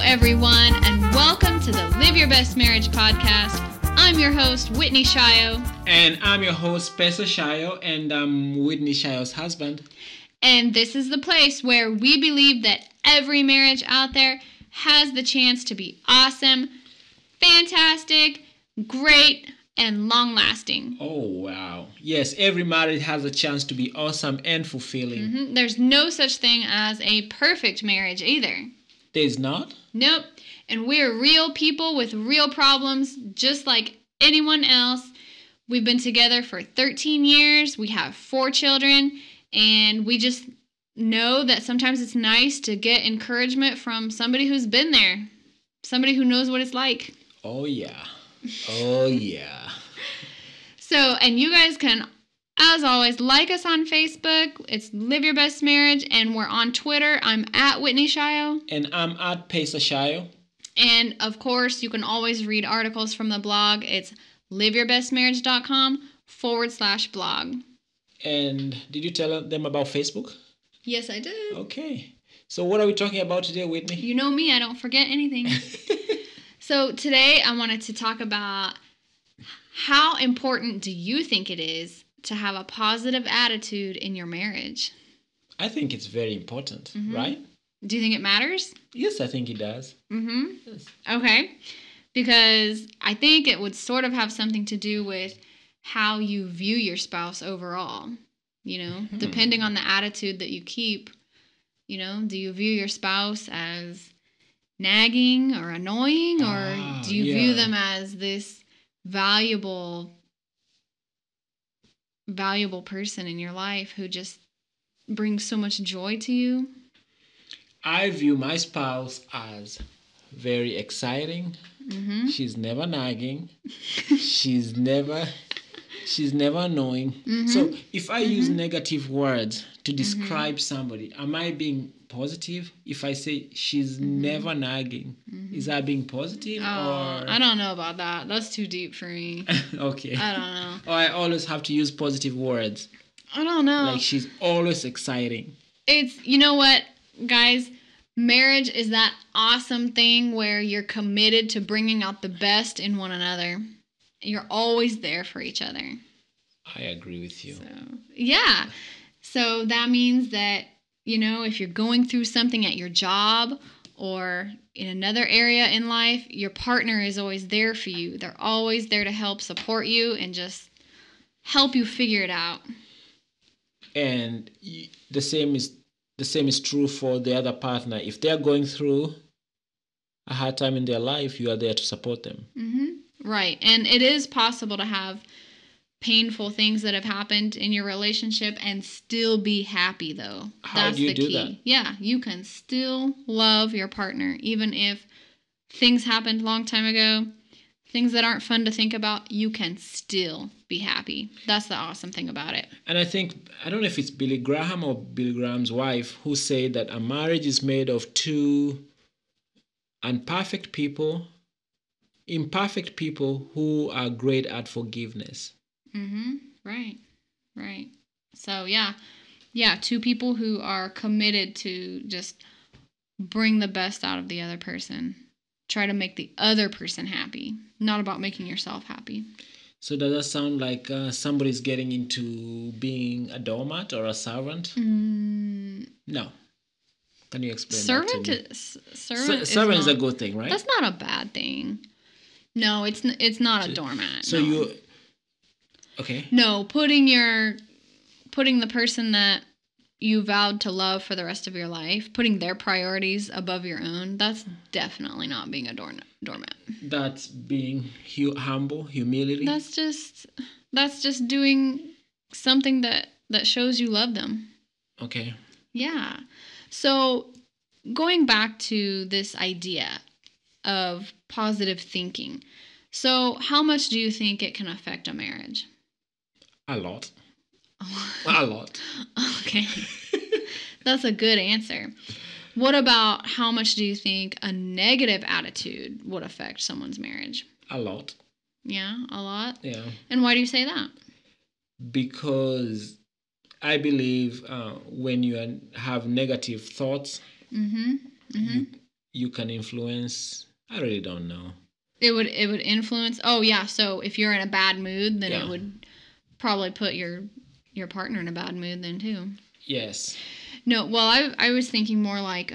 everyone, and welcome to the Live Your Best Marriage podcast. I'm your host, Whitney Shio. And I'm your host, Spencer Shio, and I'm Whitney Shio's husband. And this is the place where we believe that every marriage out there has the chance to be awesome, fantastic, great, and long-lasting. Oh, wow. Yes, every marriage has a chance to be awesome and fulfilling. There's no such thing as a perfect marriage either. There's not? Nope. And we're real people with real problems, just like anyone else. We've been together for 13 years. We have 4 children. And we just know that sometimes it's nice to get encouragement from somebody who's been there. Somebody who knows what it's like. Oh, yeah. Oh, yeah. So, and you guys can, as always, like us on Facebook. It's Live Your Best Marriage. And we're on Twitter. I'm at Whitney Shio. And I'm at Pesa Shio. And, of course, you can always read articles from the blog. It's liveyourbestmarriage.com/blog. And did you tell them about Facebook? Yes, I did. Okay. So what are we talking about today, Whitney? You know me. I don't forget anything. So today I wanted to talk about how important do you think it is to have a positive attitude in your marriage? I think it's very important, right? Do you think it matters? Yes, I think it does. Yes. Okay. Because I think it would sort of have something to do with how you view your spouse overall. You know, depending on the attitude that you keep, you know, do you view your spouse as nagging or annoying, or do you view them as this valuable person in your life who just brings so much joy to you? I view my spouse as very exciting. She's never nagging. She's never annoying. So if I use negative words to describe somebody, am I being positive? If I say she's never nagging, is that being positive? Or I don't know about that. That's too deep for me. Okay. I don't know. Or I always have to use positive words. I don't know. Like she's always exciting. It's, you know what, guys? Marriage is that awesome thing where you're committed to bringing out the best in one another. You're always there for each other. I agree with you. Yeah. So that means that, you know, if you're going through something at your job or in another area in life, your partner is always there for you. They're always there to help support you and just help you figure it out. And the same is true for the other partner. If they're going through a hard time in their life, you are there to support them. Right. And it is possible to have painful things that have happened in your relationship and still be happy, though. How do you do that? Yeah, you can still love your partner, even if things happened a long time ago, things that aren't fun to think about, you can still be happy. That's the awesome thing about it. And I don't know if it's Billy Graham or Billy Graham's wife who said that a marriage is made of 2 imperfect people who are great at forgiveness. Right. So, yeah, 2 people who are committed to just bring the best out of the other person. Try to make the other person happy, not about making yourself happy. So does that sound like somebody's getting into being a doormat or a servant? No. Can you explain that to me? Servant is a good thing, right? That's not a bad thing. No, it's not a doormat. So no. Okay. No, putting the person that you vowed to love for the rest of your life, putting their priorities above your own, that's definitely not being a doormat. That's being humble, humility. That's just doing something that shows you love them. Okay. Yeah. So going back to this idea of positive thinking. So how much do you think it can affect a marriage? A lot. A lot. Okay. That's a good answer. What about how much do you think a negative attitude would affect someone's marriage? A lot. Yeah, a lot? Yeah. And why do you say that? Because I believe when you have negative thoughts, you can influence. I really don't know. It would influence. Oh yeah, so if you're in a bad mood, then Yeah. it would probably put your partner in a bad mood then too. Yes. No, well, I was thinking more like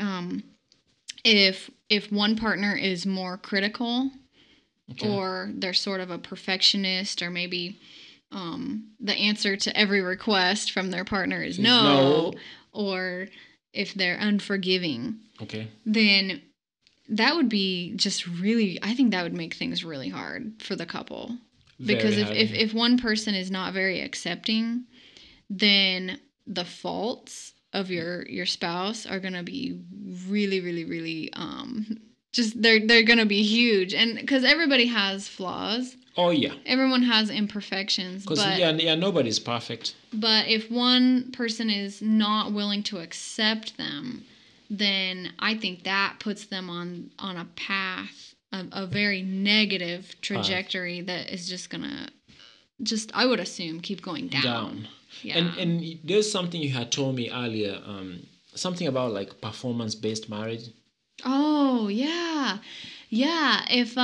if one partner is more critical, Okay. or they're sort of a perfectionist, or maybe the answer to every request from their partner is no, or if they're unforgiving, Okay. then that would be just really, I think that would make things really hard for the couple. Because Very hard. if one person is not very accepting, then the faults of your spouse are going to be really, really, really just they're going to be huge. And because everybody has flaws, Oh yeah. everyone has imperfections, Because but nobody's perfect. but if one person is not willing to accept them, then I think that puts them on a path, a very negative trajectory that is just gonna, just I would assume, keep going down. Yeah. And there's something you had told me earlier, something about like performance-based marriage. Oh yeah, yeah.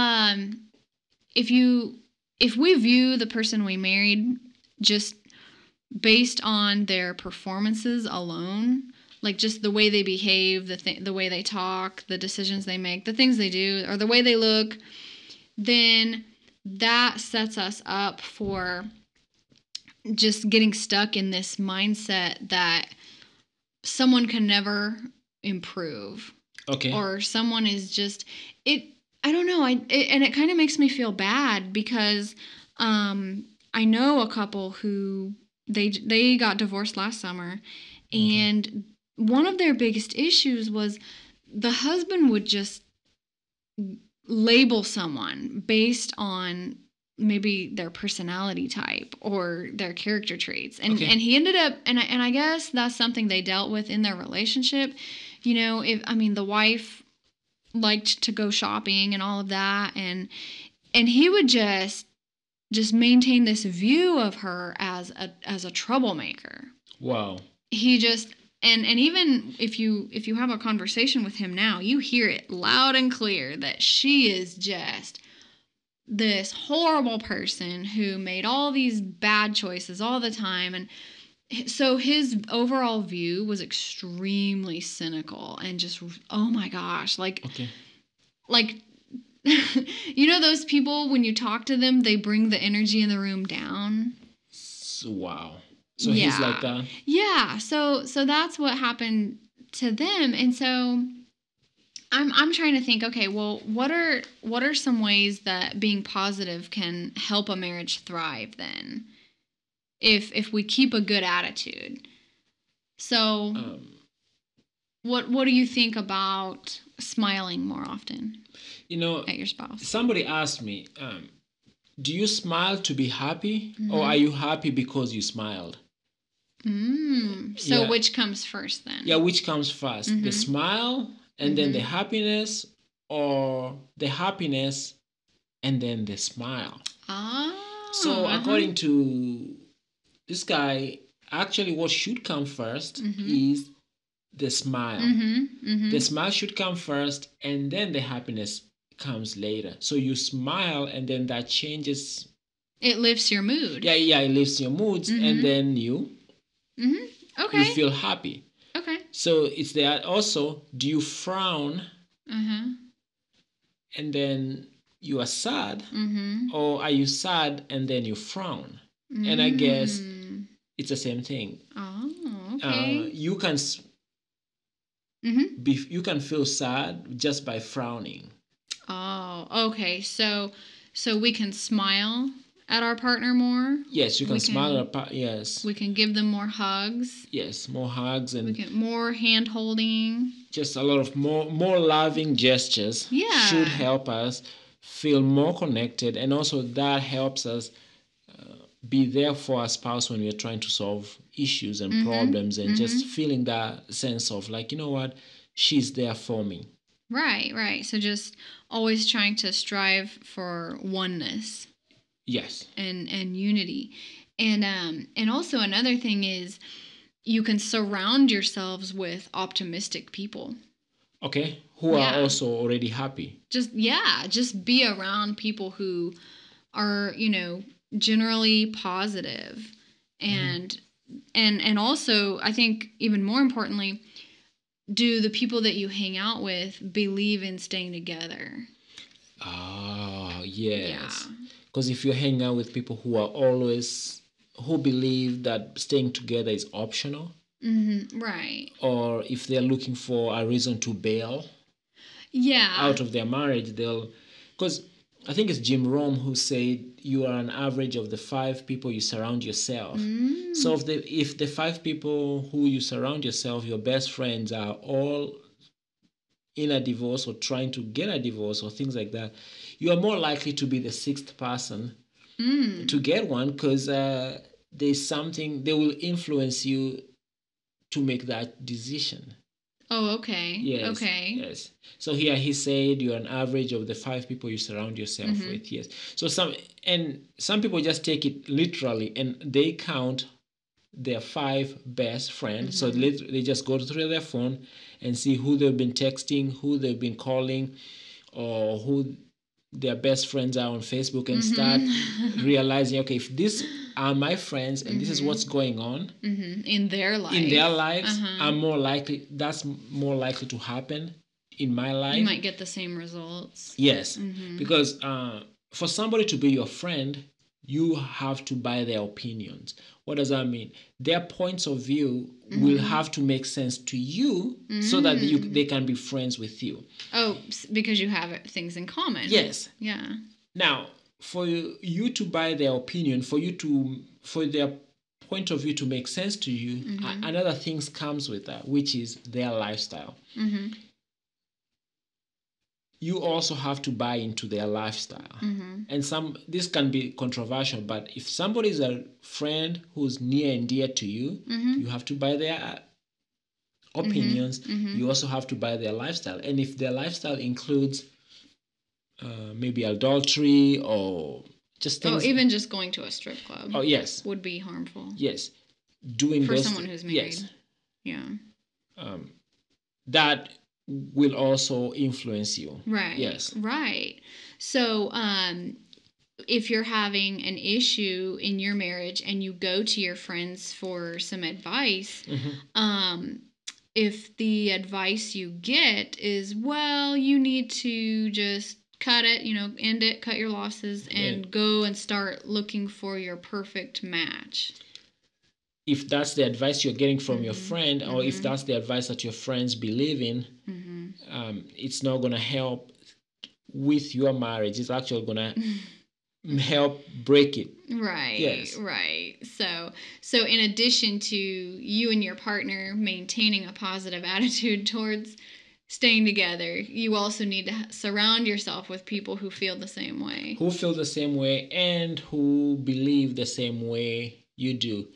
If we view the person we married just based on their performances alone, like just the way they behave, the way they talk, the decisions they make, the things they do, or the way they look, then that sets us up for just getting stuck in this mindset that someone can never improve. Okay. Or someone is just it. I don't know. And it kind of makes me feel bad because I know a couple who they got divorced last summer, and one of their biggest issues was the husband would just label someone based on maybe their personality type or their character traits, and he ended up, and I guess that's something they dealt with in their relationship. You know, the wife liked to go shopping and all of that, and he would just maintain this view of her as a troublemaker. Wow. He just, and even if you have a conversation with him now, you hear it loud and clear that she is just this horrible person who made all these bad choices all the time. And so his overall view was extremely cynical and just, oh my gosh, like you know those people, when you talk to them, they bring the energy in the room down. Wow. So he's like that. Yeah. So that's what happened to them. And so I'm trying to think, okay, well, what are some ways that being positive can help a marriage thrive then? If we keep a good attitude. So what do you think about smiling more often? At your spouse. Somebody asked me, do you smile to be happy, or are you happy because you smiled? So which comes first then? Yeah, which comes first? The smile and then the happiness, or the happiness and then the smile? So according to this guy, actually what should come first is the smile. The smile should come first, and then the happiness comes later. So you smile, and then that changes. It lifts your mood. Yeah, it lifts your moods, and then you feel happy. Okay. So it's that also. Do you frown? And then you are sad, or are you sad and then you frown? And I guess it's the same thing. Oh, okay. You can you can feel sad just by frowning. Oh, okay. So we can smile at our partner more. Yes, you can smile at our partner. Yes. We can give them more hugs. Yes, more hugs, and we get more hand holding. Just a lot of more loving gestures. Yeah. Should help us feel more connected, and also that helps us be there for our spouse when we're trying to solve issues and problems, and just feeling that sense of like, you know what, she's there for me. Right. So just always trying to strive for oneness. Yes. And unity. And also another thing is you can surround yourselves with optimistic people. Okay, who are Yeah. also already happy. Just be around people who are, generally positive, and and also, I think even more importantly, do the people that you hang out with believe in staying together? Ah, yes. Yeah. Because if you hang out with people who believe that staying together is optional, Right. or if they're looking for a reason to bail Yeah. out of their marriage, because I think it's Jim Rome who said you are an average of the 5 people you surround yourself. So if the 5 people who you surround yourself, your best friends, are all in a divorce or trying to get a divorce or things like that, you are more likely to be the 6th person to get one, because there's something they will influence you to make that decision. Oh, okay. Yes. Okay. Yes. So here he said you're an average of the 5 people you surround yourself with. Yes. So some people just take it literally and they count their 5 best friends. So they just go through their phone and see who they've been texting, who they've been calling, or who their best friends are on Facebook, and start realizing, okay, if these are my friends and this is what's going on in their life. in their lives, that's more likely to happen in my life. You might get the same results. Yes, because for somebody to be your friend, you have to buy their opinions. What does that mean? Their points of view will have to make sense to you so that they can be friends with you. Oh, because you have things in common. Yes. Yeah. Now, for you to buy their opinion, for their point of view to make sense to you, another thing comes with that, which is their lifestyle. You also have to buy into their lifestyle. And this can be controversial, but if somebody is a friend who's near and dear to you, you have to buy their opinions. You also have to buy their lifestyle. And if their lifestyle includes maybe adultery or just things. Oh, even just going to a strip club. Oh, yes. Would be harmful. Yes. Doing for someone who's married. Yes. Yeah. That will also influence you. Right. Yes. Right. So, if you're having an issue in your marriage and you go to your friends for some advice, if the advice you get is, well, you need to just cut it, end it, cut your losses, and go and start looking for your perfect match. If that's the advice you're getting from your friend, or if that's the advice that your friends believe in, it's not going to help with your marriage. It's actually going to help break it. Right. Yes. Right. So in addition to you and your partner maintaining a positive attitude towards staying together, you also need to surround yourself with people who feel the same way. Who feel the same way and who believe the same way you do.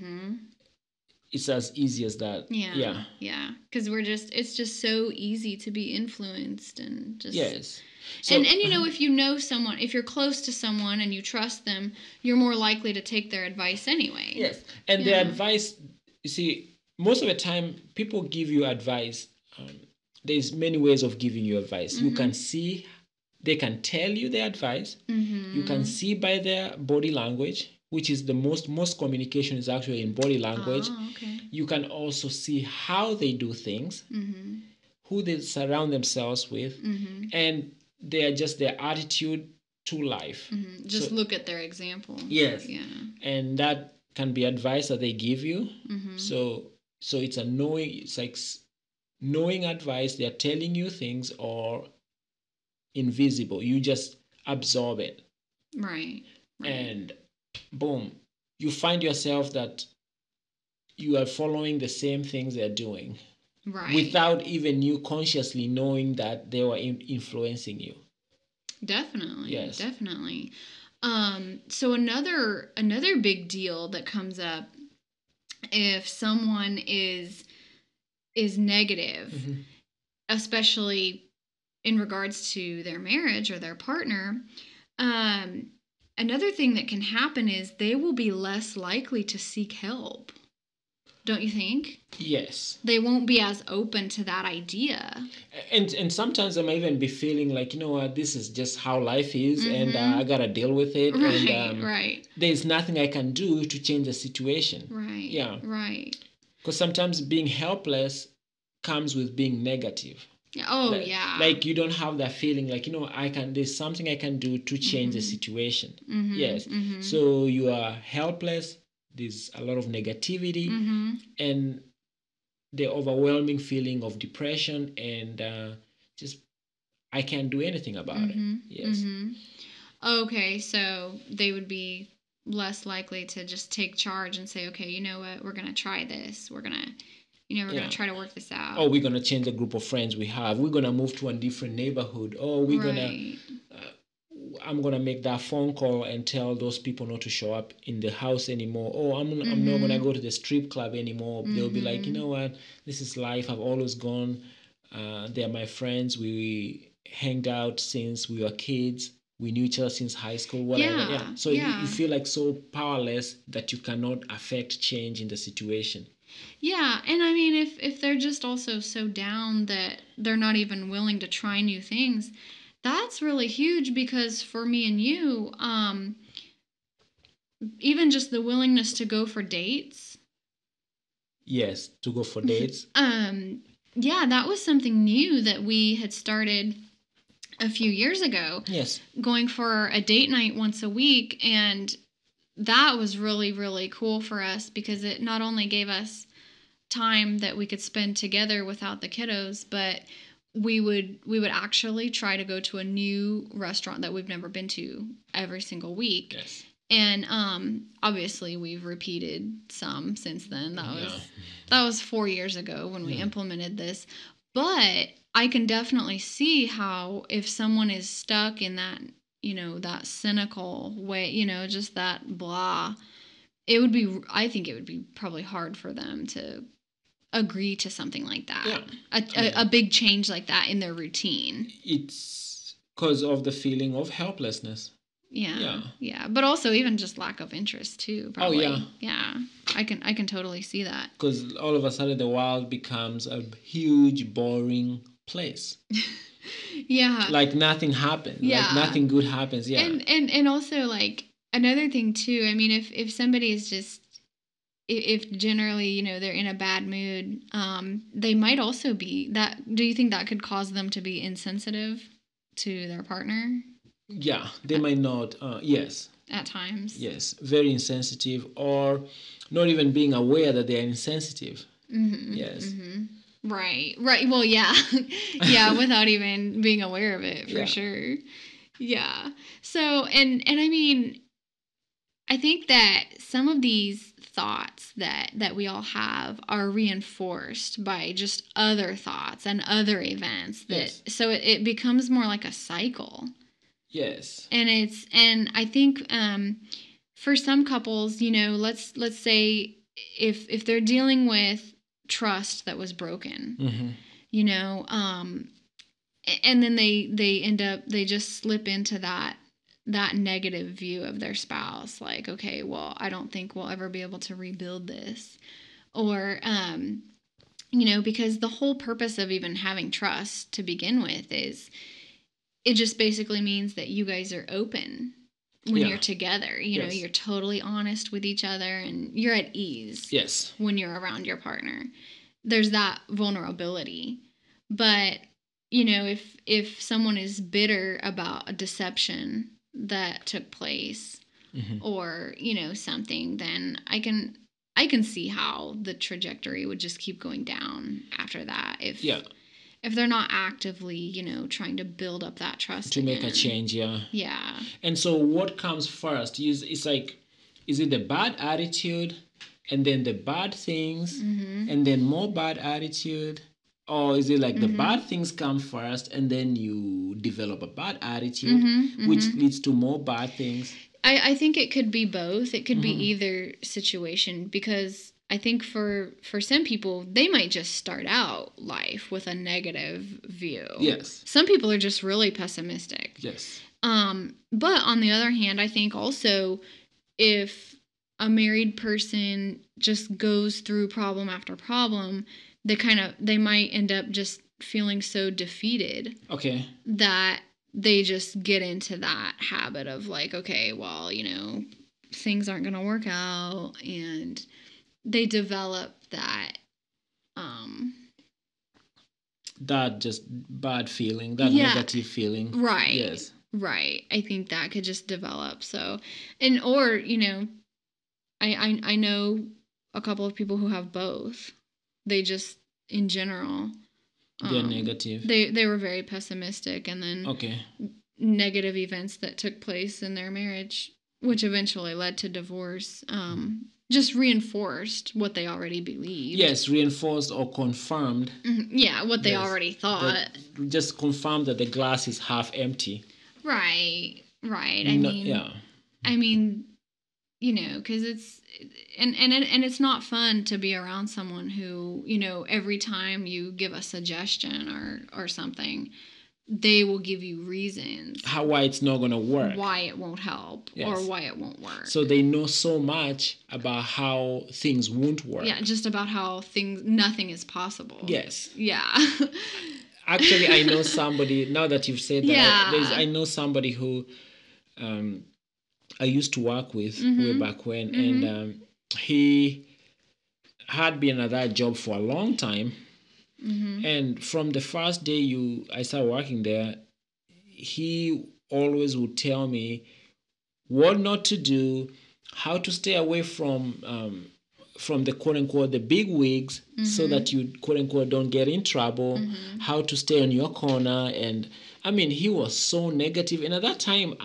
It's as easy as that. Yeah. Because it's just so easy to be influenced and just. Yes. So, and if you know someone, if you're close to someone and you trust them, you're more likely to take their advice anyway. Yes. And their advice, you see, most of the time people give you advice. There's many ways of giving you advice. You can see, they can tell you their advice. You can see by their body language, which is the most communication is actually in body language. Oh, okay. You can also see how they do things, who they surround themselves with, and they are just their attitude to life. Just look at their example. Yes. Yeah. And that can be advice that they give you. So it's like knowing advice. They're telling you things, or invisible. You just absorb it. Right. And boom, you find yourself that you are following the same things they're doing. Right. Without even you consciously knowing that they were influencing you. Definitely. Yes. Definitely. So another big deal that comes up if someone is negative, especially in regards to their marriage or their partner, another thing that can happen is they will be less likely to seek help. Don't you think? Yes. They won't be as open to that idea. And sometimes I might even be feeling like, you know what, this is just how life is, and I gotta deal with it. Right, and right. There's nothing I can do to change the situation. Right. Yeah. Right. Because sometimes being helpless comes with being negative. Oh, like, yeah. Like you don't have that feeling like, you know, there's something I can do to change the situation. Yes. So you are helpless. There's a lot of negativity and the overwhelming feeling of depression and just I can't do anything about it. Yes. Okay, so they would be less likely to just take charge and say, okay, you know what, we're going to try this. We're going to, we're going to try to work this out. Oh, we're going to change the group of friends we have. We're going to move to a different neighborhood. Oh, we're going to, I'm going to make that phone call and tell those people not to show up in the house anymore. Oh, I'm not going to go to the strip club anymore. They'll be like, you know what, this is life. I've always gone. They're my friends. We hanged out since we were kids. We knew each other since high school, whatever. Yeah. So you feel like so powerless that you cannot affect change in the situation. Yeah, and I mean, if they're just also so down that they're not even willing to try new things, that's really huge because for me and you, even just the willingness to go for dates. Yes, to go for dates. Yeah, that was something new that we had started a few years ago. Yes. Going for a date night once a week, and that was really, really cool for us because it not only gave us time that we could spend together without the kiddos, but we would actually try to go to a new restaurant that we've never been to every single week. Yes. And obviously we've repeated some since then. That was 4 years ago when we implemented this. But I can definitely see how if someone is stuck in that, that cynical way, just that blah, I think it would be probably hard for them to agree to something like that. Yeah. A big change like that in their routine. It's because of the feeling of helplessness. Yeah. But also even just lack of interest too. Probably. Oh yeah. I can totally see that. Because all of a sudden the world becomes a huge boring place. Yeah. Like nothing happens. Yeah. Like nothing good happens. Yeah. And also like another thing too. I mean, if somebody is just if generally they're in a bad mood, they might also be that. Do you think that could cause them to be insensitive to their partner? Yeah, they might not. Yes. At times. Yes, very insensitive, or not even being aware that they are insensitive. Yes. Right. Well, yeah, yeah, without even being aware of it, for sure. Yeah. So, and I mean, I think that some of these thoughts that we all have are reinforced by just other thoughts and other events so it becomes more like a cycle. Yes. And I think for some couples, let's say if they're dealing with trust that was broken, and then they just slip into that negative view of their spouse, like, okay, well, I don't think we'll ever be able to rebuild this, or because the whole purpose of even having trust to begin with is it just basically means that you guys are open when you're together. You're totally honest with each other and you're at ease. Yes. When you're around your partner. There's that vulnerability. But, if someone is bitter about a deception that took place or, something, then I can see how the trajectory would just keep going down after that. If they're not actively, trying to build up that trust to again. Make a change, yeah. Yeah. And so what comes first? It's like, is it the bad attitude and then the bad things and then more bad attitude? Or is it like the bad things come first and then you develop a bad attitude, which leads to more bad things? I think it could be both. It could be either situation, because I think for some people, they might just start out life with a negative view. Yes. Some people are just really pessimistic. Yes. But on the other hand, I think also if a married person just goes through problem after problem, they might end up just feeling so defeated. Okay. That they just get into that habit of like, okay, well, things aren't going to work out, and they develop that that just bad feeling, that negative feeling. Right. Yes. Right. I think that could just develop. So, or I know a couple of people who have both. They just, in general, they're negative. They were very pessimistic, and then negative events that took place in their marriage, which eventually led to divorce, just reinforced what they already believed. Yes, reinforced or confirmed. Mm-hmm. Yeah, what they already thought. Just confirmed that the glass is half empty. Right. Because it's it's not fun to be around someone who, every time you give a suggestion or something, they will give you reasons why it's not going to work, why it won't help, or why it won't work. So they know so much about how things won't work. Yeah, just about how nothing is possible. Yes. Yeah. Actually, I know somebody, now that you've said that, I know somebody who I used to work with way back when, and he had been at that job for a long time. And from the first day I started working there, he always would tell me what not to do, how to stay away from the quote unquote the big wigs, so that you quote unquote don't get in trouble, how to stay on your corner. And I mean, he was so negative. And at that time,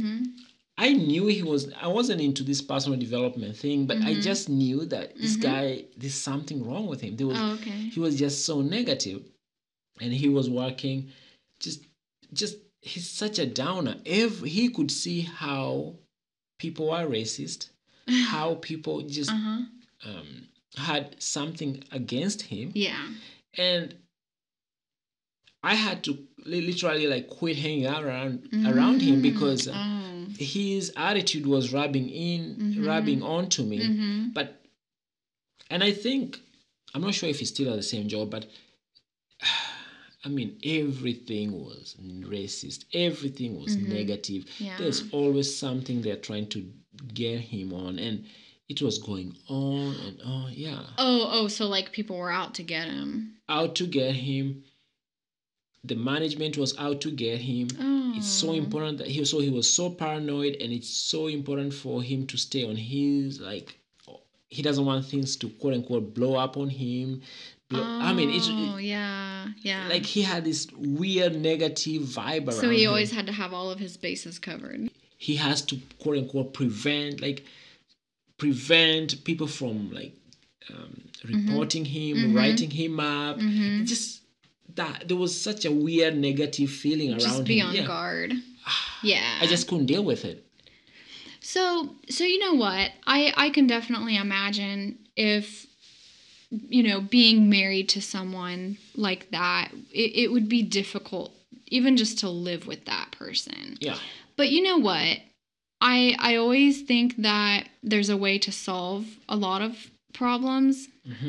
I knew I wasn't into this personal development thing, but I just knew that this guy, there's something wrong with him. He was just so negative, and he was working just he's such a downer. He could see how people are racist, how people just had something against him. Yeah. And I had to literally like quit hanging out around him, because his attitude was rubbing onto me. And I think, I'm not sure if he's still at the same job, but I mean, everything was racist. Everything was negative. Yeah. There's always something they're trying to get him on, and it was going on and on. Yeah. So like people were out to get him. Out to get him. The management was out to get him. It's so important that he was so paranoid, and it's so important for him to stay on his, like, he doesn't want things to quote unquote blow up on him. I mean, yeah. Like, he had this weird negative vibe around him. So he always had to have all of his bases covered. He has to quote unquote prevent people from like reporting him, writing him up. Just that there was such a weird negative feeling around him. Just be on guard. Yeah. I just couldn't deal with it. So you know what? I can definitely imagine if, being married to someone like that, it would be difficult even just to live with that person. Yeah. But you know what? I always think that there's a way to solve a lot of problems.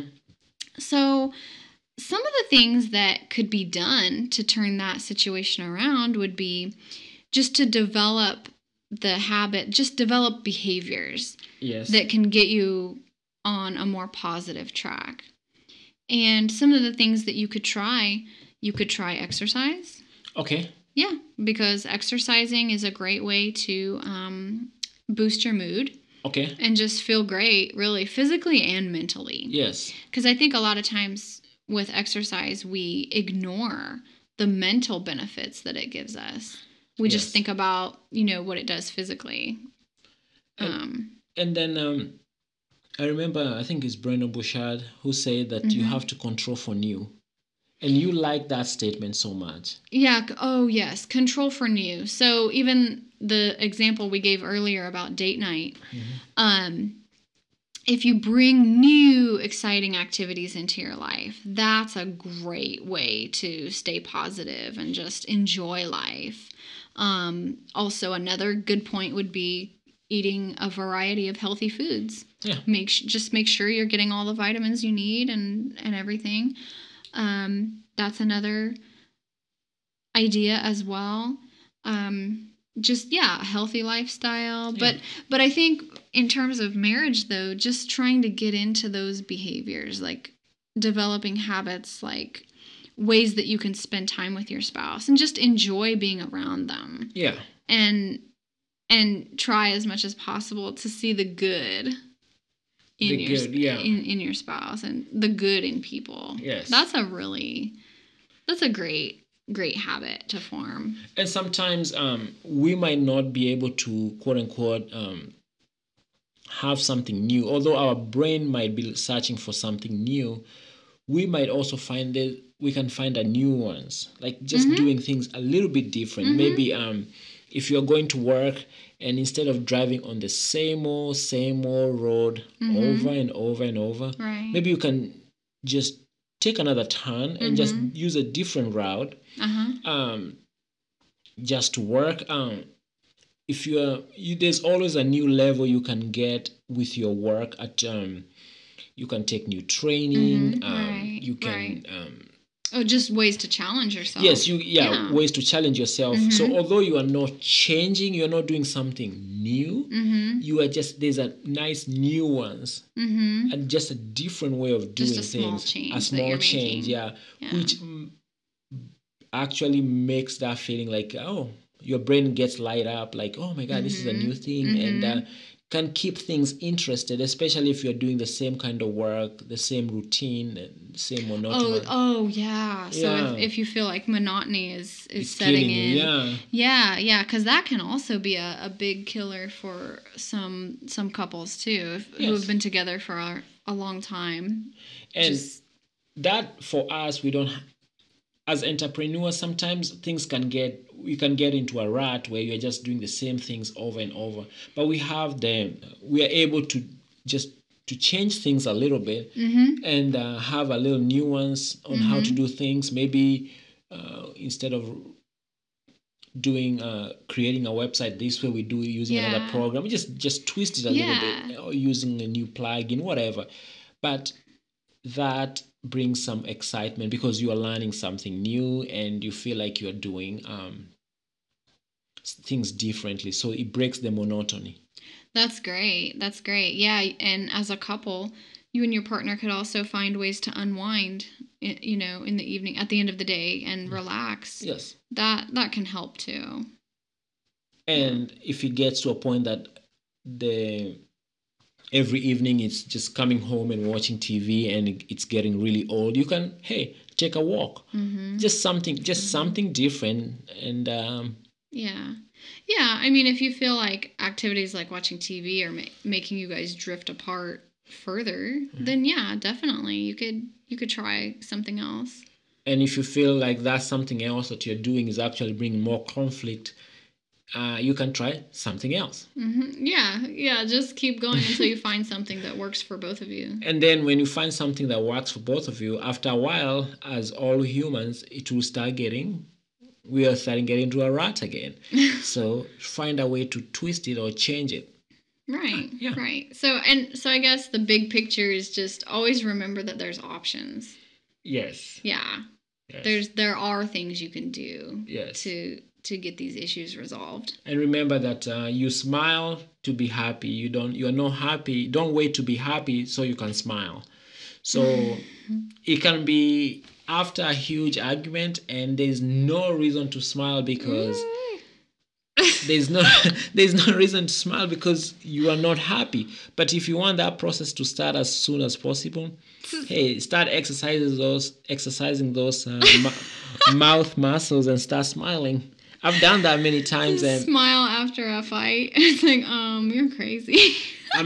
So some of the things that could be done to turn that situation around would be just to develop the habit, just develop behaviors that can get you on a more positive track. And some of the things that you could try exercise. Okay. Yeah, because exercising is a great way to boost your mood. Okay. And just feel great, really, physically and mentally. Yes. Because I think a lot of times with exercise, we ignore the mental benefits that it gives us. We just think about, what it does physically. And then I remember, I think it's Brendon Burchard who said that you have to control for new. And you like that statement so much. Yeah. Oh, yes. Control for new. So even the example we gave earlier about date night, if you bring new exciting activities into your life, that's a great way to stay positive and just enjoy life. Also, another good point would be, eating a variety of healthy foods. Yeah. Just make sure you're getting all the vitamins you need and everything. That's another idea as well. Just a healthy lifestyle. Yeah. But I think in terms of marriage though, just trying to get into those behaviors, like developing habits, like ways that you can spend time with your spouse and just enjoy being around them. Yeah. And try as much as possible to see the good in in your spouse and the good in people. Yes. That's a great habit to form. And sometimes we might not be able to, quote unquote, have something new. Although our brain might be searching for something new, we might also find that we can find a new ones, like just doing things a little bit different. Maybe if you're going to work and instead of driving on the same old road over and over and over, right. maybe you can just take another turn and just use a different route just to work. If there's always a new level you can get with your work at you can take new training. You can just ways to challenge yourself. Yes, ways to challenge yourself. So although you are not changing, you're not doing something new, you are there's a nice new ones and just a different way of doing things. A small change, which actually makes that feeling like, oh, your brain gets light up, like, oh my God, this is a new thing, and can keep things interested, especially if you're doing the same kind of work, the same routine, same monotony. Oh yeah. So if you feel like monotony is setting in, because that can also be a big killer for some couples too, who have been together for a long time. And that for us, we don't. As entrepreneurs, sometimes you can get into a rut where you're just doing the same things over and over. But we are able to just to change things a little bit and have a little nuance on how to do things. Maybe instead of creating a website this way, we do using another program. We just twist it a little bit, or using a new plugin, whatever. But that brings some excitement because you are learning something new and you feel like you're doing things differently. So it breaks the monotony. That's great. Yeah. And as a couple, you and your partner could also find ways to unwind, in the evening, at the end of the day, and relax. Yes. That can help too. And if it gets to a point that every evening it's just coming home and watching TV and it's getting really old, you can, take a walk. Just something different. And I mean, if you feel like activities like watching TV are making you guys drift apart further, then definitely you could try something else. And if you feel like that's something else that you're doing is actually bringing more conflict, you can try something else. Just keep going until you find something that works for both of you. And then when you find something that works for both of you, after a while, as all humans, we are starting getting into a rut again. So find a way to twist it or change it. Right. So I guess the big picture is just always remember that there's options. Yes. Yeah. Yes. There are things you can do. Yes. To get these issues resolved. And remember that you smile to be happy. You're not happy. Don't wait to be happy so you can smile. So it can be after a huge argument and there's no reason to smile because there's no reason to smile because you are not happy. But if you want that process to start as soon as possible, start exercising those mouth muscles and start smiling. I've done that many times. And smile after a fight. It's like, you're crazy. I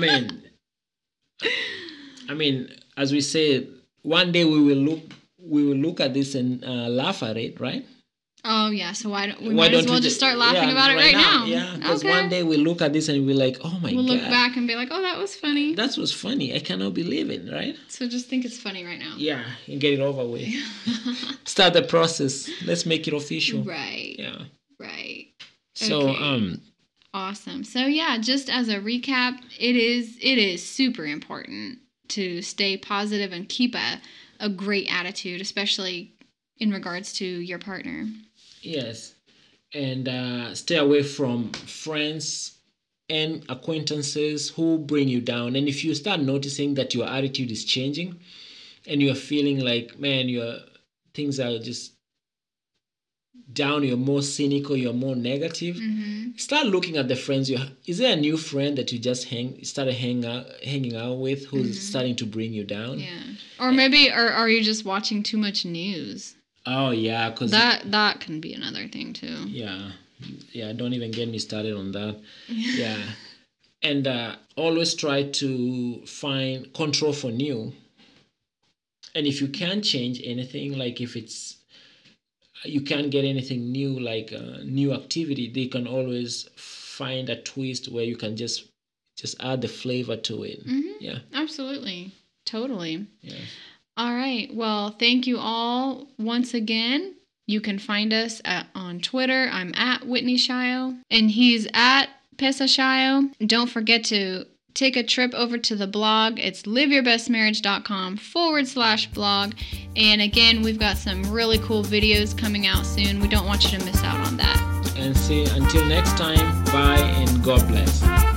mean, as we say, one day we will look at this and laugh at it, right? Oh yeah. So why don't we just start laughing about it right now? Yeah. Because one day we look at this and we're like, oh my God. We'll look back and be like, oh, that was funny. That was funny. I cannot believe it, right? So just think it's funny right now. Yeah, and get it over with. Start the process. Let's make it official. Right. Yeah. Right. So Awesome. So yeah, just as a recap, it is super important to stay positive and keep a great attitude, especially in regards to your partner. Yes. And stay away from friends and acquaintances who bring you down. And if you start noticing that your attitude is changing and you're feeling like, man, your things are just down, you're more cynical, you're more negative, start looking at the friends you have. Is there a new friend that you just started hanging out with who's starting to bring you down? Yeah. Or maybe are you just watching too much news? Oh yeah, because that can be another thing too. Yeah, don't even get me started on that. Yeah. And always try to find control for new. And if you can't change anything, like if you can't get anything new, like new activity, they can always find a twist where you can just add the flavor to it. Yeah, absolutely, totally. Yeah. All right, well, thank you all once again. You can find us on Twitter. I'm at Whitney Shio, and he's at Pesa Shio. Don't forget to take a trip over to the blog. It's liveyourbestmarriage.com/blog. And again, we've got some really cool videos coming out soon. We don't want you to miss out on that. And see, until next time, bye and God bless.